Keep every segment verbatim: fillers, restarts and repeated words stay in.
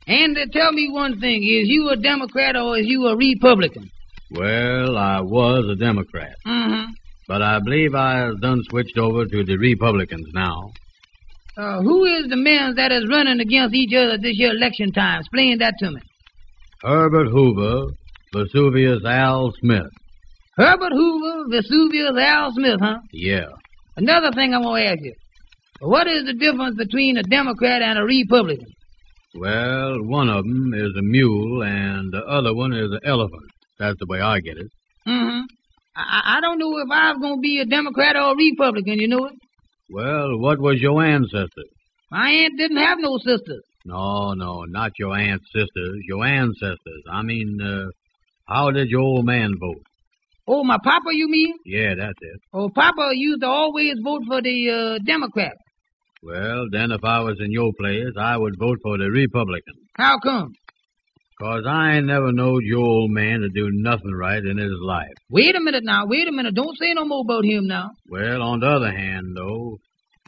And uh, tell me one thing. Is you a Democrat or is you a Republican? Well, I was a Democrat. Mm-hmm. But I believe I've done switched over to the Republicans now. Uh, who is the men that is running against each other this year election time? Explain that to me. Herbert Hoover, Vesuvius Al Smith. Herbert Hoover, Vesuvius Al Smith, huh? Yeah. Another thing I want to ask you. What is the difference between a Democrat and a Republican? Well, one of them is a mule and the other one is an elephant. That's the way I get it. Mm-hmm. I, I don't know if I was going to be a Democrat or a Republican, you know it? Well, what was your ancestors? My aunt didn't have no sisters. No, no, not your aunt's sisters, your ancestors. I mean, uh, how did your old man vote? Oh, my papa, you mean? Yeah, that's it. Oh, Papa used to always vote for the uh, Democrat. Well, then if I was in your place, I would vote for the Republican. How come? 'Cause I ain't never knowed your old man to do nothing right in his life. Wait a minute now, wait a minute. Don't say no more about him now. Well, on the other hand, though,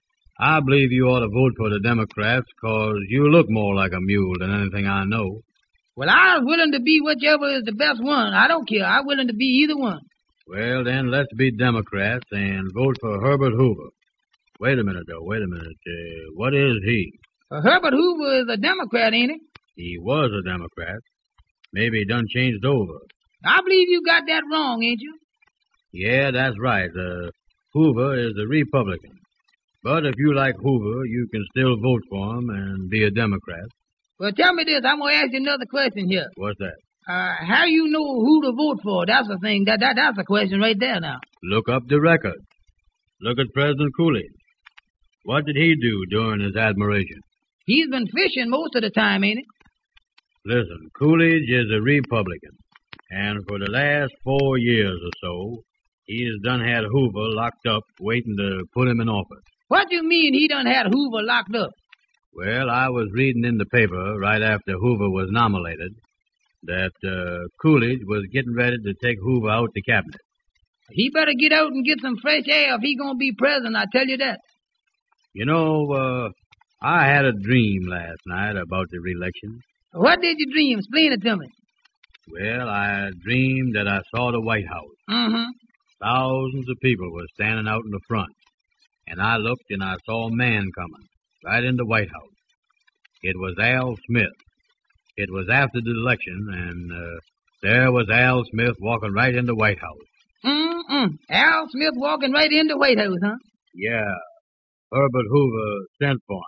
I believe you ought to vote for the Democrats 'cause you look more like a mule than anything I know. Well, I'm willing to be whichever is the best one. I don't care. I'm willing to be either one. Well, then, let's be Democrats and vote for Herbert Hoover. Wait a minute, though. Wait a minute. Uh, what is he? Uh, Herbert Hoover is a Democrat, ain't he? He was a Democrat. Maybe he done changed over. I believe you got that wrong, ain't you? Yeah, that's right. Uh, Hoover is a Republican. But if you like Hoover, you can still vote for him and be a Democrat. Well, tell me this. I'm going to ask you another question here. What's that? Uh, how you know who to vote for? That's the thing. That, that That's a question right there now. Look up the record. Look at President Coolidge. What did he do during his admiration? He's been fishing most of the time, ain't he? Listen, Coolidge is a Republican, and for the last four years or so, he's done had Hoover locked up waiting to put him in office. What do you mean he done had Hoover locked up? Well, I was reading in the paper right after Hoover was nominated that uh, Coolidge was getting ready to take Hoover out the cabinet. He better get out and get some fresh air if he gonna be president, I tell you that. You know, uh, I had a dream last night about the re-election. What did you dream? Explain it to me. Well, I dreamed that I saw the White House. Mm-hmm. Thousands of people were standing out in the front. And I looked and I saw a man coming right in the White House. It was Al Smith. It was after the election, and uh, there was Al Smith walking right in the White House. Mm-mm. Al Smith walking right in the White House, huh? Yeah. Herbert Hoover sent for him.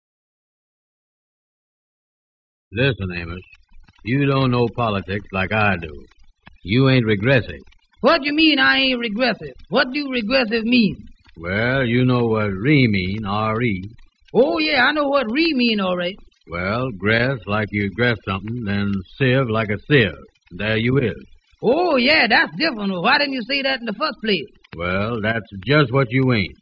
Listen, Amos, you don't know politics like I do. You ain't regressive. What do you mean I ain't regressive? What do regressive mean? Well, you know what re mean, R E. Oh, yeah, I know what re mean, all right. Well, gress like you gress something, then sieve like a sieve. There you is. Oh, yeah, that's different. Why didn't you say that in the first place? Well, that's just what you ain't.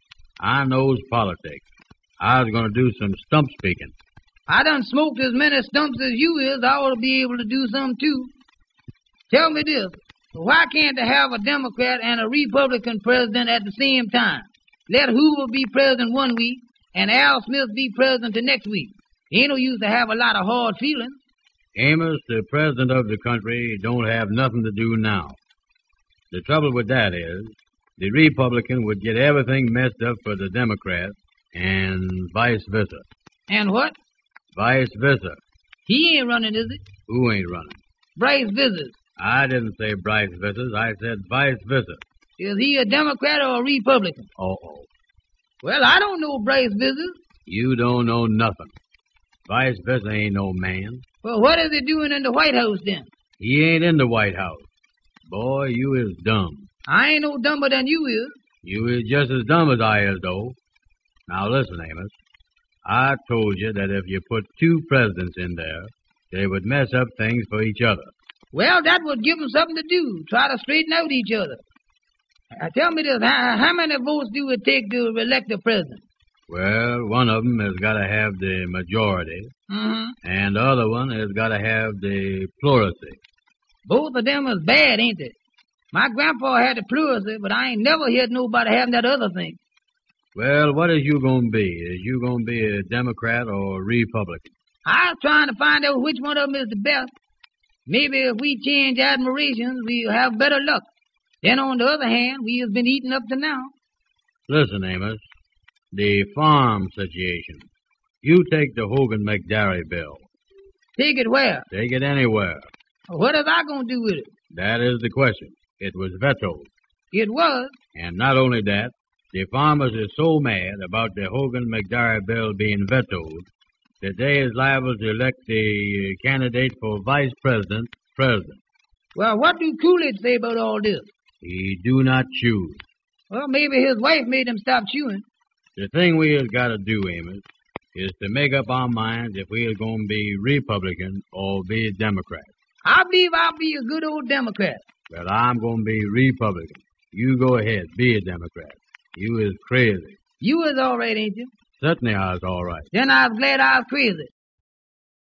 I knows politics. I was going to do some stump speaking. I done smoked as many stumps as you is. I ought to be able to do some, too. Tell me this. Why can't they have a Democrat and a Republican president at the same time? Let Hoover be president one week and Al Smith be president the next week. Ain't no use to have a lot of hard feelings. Amos, the president of the country don't have nothing to do now. The trouble with that is, the Republican would get everything messed up for the Democrat, and vice versa. And what? Vice versa. He ain't running, is it? Who ain't running? Bryce Vissers. I didn't say Bryce Vissers. I said vice versa. Is he a Democrat or a Republican? Uh-oh. Well, I don't know Bryce Vissers. You don't know nothing. Vice versa ain't no man. Well, what is he doing in the White House, then? He ain't in the White House. Boy, you is dumb. I ain't no dumber than you is. You is just as dumb as I is, though. Now, listen, Amos. I told you that if you put two presidents in there, they would mess up things for each other. Well, that would give them something to do, try to straighten out each other. Uh, tell me this, how, how many votes do it take to elect a president? Well, one of them has got to have the majority, Mm-hmm. and the other one has got to have the plurality. Both of them is bad, ain't they? My grandpa had the plurality, but I ain't never heard nobody having that other thing. Well, what is you going to be? Is you going to be a Democrat or a Republican? I was trying to find out which one of them is the best. Maybe if we change admirations, we'll have better luck. Then on the other hand, we have been eating up to now. Listen, Amos. The farm situation. You take the Hogan-McDarry bill. Take it where? Take it anywhere. What is I going to do with it? That is the question. It was vetoed. It was. And not only that, the farmers are so mad about the Hogan-McDarry bill being vetoed that they is liable to elect the candidate for vice president president. Well, what do Coolidge say about all this? He do not choose. Well, maybe his wife made him stop chewing. The thing we has got to do, Amos, is to make up our minds if we are going to be Republican or be Democrat. I believe I'll be a good old Democrat. Well, I'm going to be Republican. You go ahead, be a Democrat. You is crazy. You is all right, ain't you? Certainly I was all right. Then I was glad I was crazy.